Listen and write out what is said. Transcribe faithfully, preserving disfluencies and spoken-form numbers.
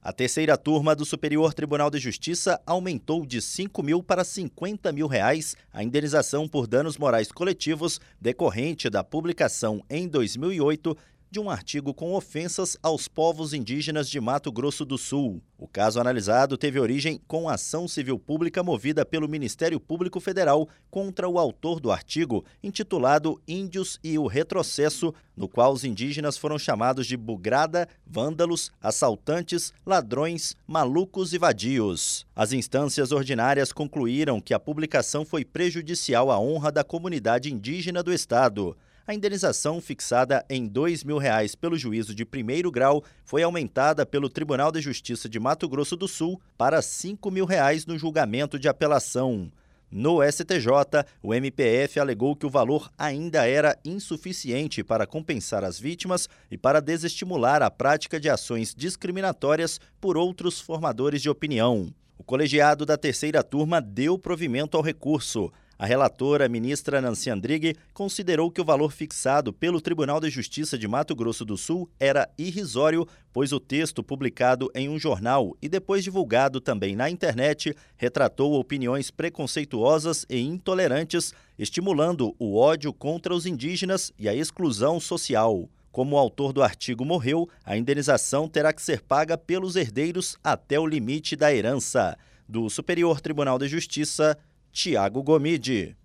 A terceira turma do Superior Tribunal de Justiça aumentou de cinco mil para cinquenta mil reais a indenização por danos morais coletivos decorrente da publicação em dois mil e oito de um artigo com ofensas aos povos indígenas de Mato Grosso do Sul. O caso analisado teve origem com ação civil pública movida pelo Ministério Público Federal contra o autor do artigo, intitulado Índios e o Retrocesso, no qual os indígenas foram chamados de bugrada, vândalos, assaltantes, ladrões, malucos e vadios. As instâncias ordinárias concluíram que a publicação foi prejudicial à honra da comunidade indígena do estado. A indenização, fixada em dois mil reais pelo juízo de primeiro grau, foi aumentada pelo Tribunal de Justiça de Mato Grosso do Sul para cinco mil reais no julgamento de apelação. No S T J, o M P F alegou que o valor ainda era insuficiente para compensar as vítimas e para desestimular a prática de ações discriminatórias por outros formadores de opinião. O colegiado da terceira turma deu provimento ao recurso. A relatora, ministra Nancy Andrighi, considerou que o valor fixado pelo Tribunal de Justiça de Mato Grosso do Sul era irrisório, pois o texto publicado em um jornal e depois divulgado também na internet retratou opiniões preconceituosas e intolerantes, estimulando o ódio contra os indígenas e a exclusão social. Como o autor do artigo morreu, a indenização terá que ser paga pelos herdeiros até o limite da herança. Do Superior Tribunal de Justiça, Tiago Gomide.